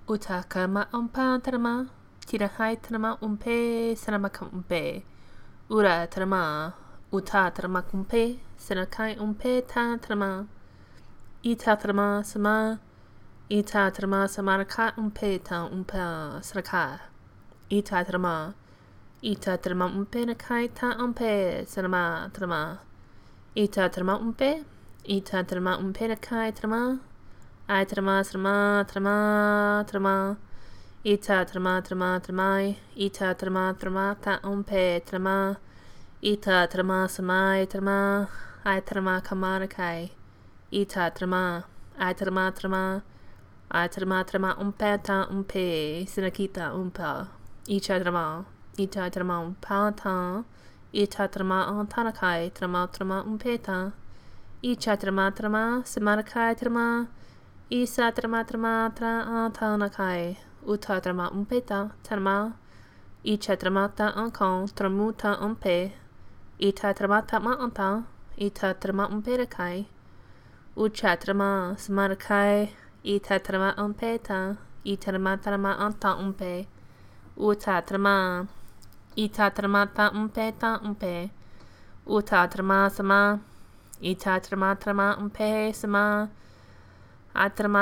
Utakama umpa tarama, tirahai tarama umpe, sanamaka umpe. Ura tarama, uta tarama kumpe, sanakai umpe ta tarama. Ita tarama sama, ita tarama samaraka umpe ta umpa saraka. Ita tarama umpe nakai ta umpe, sanama tarama. Ita tarama umpe nakai tarama. I trama trama trama trama ita trama trama trama ita trama trama ta umpe trama ita trama samai trama I trama kamarakai ita trama I trama trama I trama trama umpe ta umpe sinakita umpa ita trama umpa ta ita trama antanakai trama trama umpe ta ita trama trama samarakai trama Isa trama trama tanakai uta trama umpeta trama icha tramata ankon tramuta umpe ita tramata ma anta ita trama umpeta kai ucha trama smarakai ita trama umpeta ita trama anta umpe uta trama ita tramata umpeta umpe uta trama sama ita trama umpe sama Atrama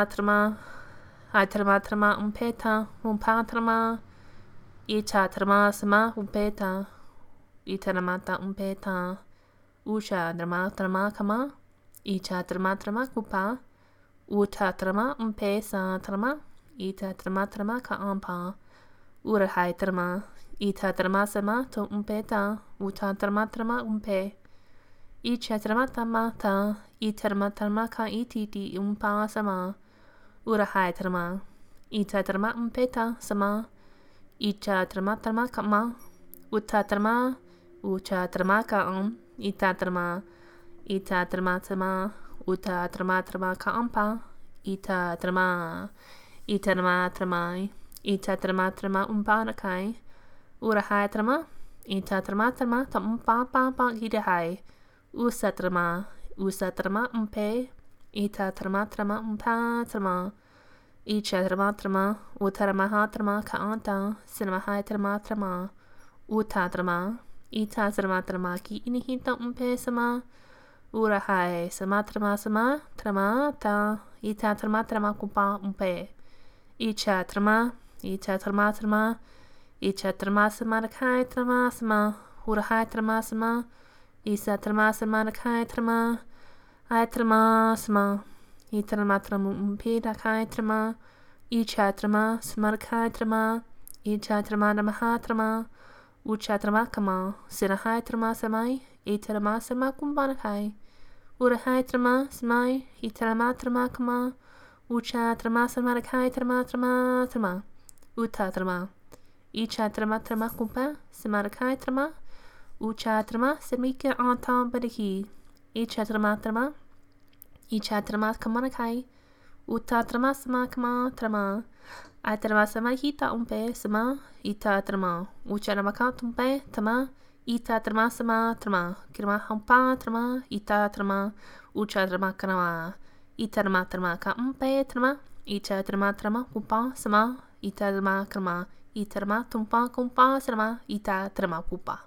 umpeta umpatrama ita trama sama umpeta itaramata umpeta usha trama kama ita trama kupa uta trama umpesa trama ita trama ka ampa urahai trama ita trama sama to umpeta uta trama umpe Icha tramata itermatama ka ititi umpa sama urahai trama ita trama umpeta sama icha tramatama kama uta trama ucha trama ka ita trama sama uta trama ka ampa ita trama umpa nakai urahai trama ita trama ta umpa pa hidahai Usatrama umpe ita trama umpa trama icha trama utaramaha trama ka anta sinamahai trama uta trama ita trama ki inihita umpe sama urahai sama trama ta ita trama kupa umpe icha trama icha trama sama sama urahai trama sama Isa trama nakai trama I trama sama itrama umpe nakai trama icha trama smarakai trama icha trama namaha trama ucha trama kama sinahai trama samai itrama sama kumbanakai urahai trama samai itrama trama kama ucha trama samarakai trama uta trama icha trama kumpa samarakai trama Ucha trama semika anta badahi icha trama kamanakai uta trama sama kama trama I trama sama hita umpe sama ita trama ucha namaka tumpe trama ita trama sama trama kirma hampa trama ita trama ucha trama kanama ita trama ka umpe trama icha trama kumpa sama ita trama tumpa kumpa sama ita trama pupa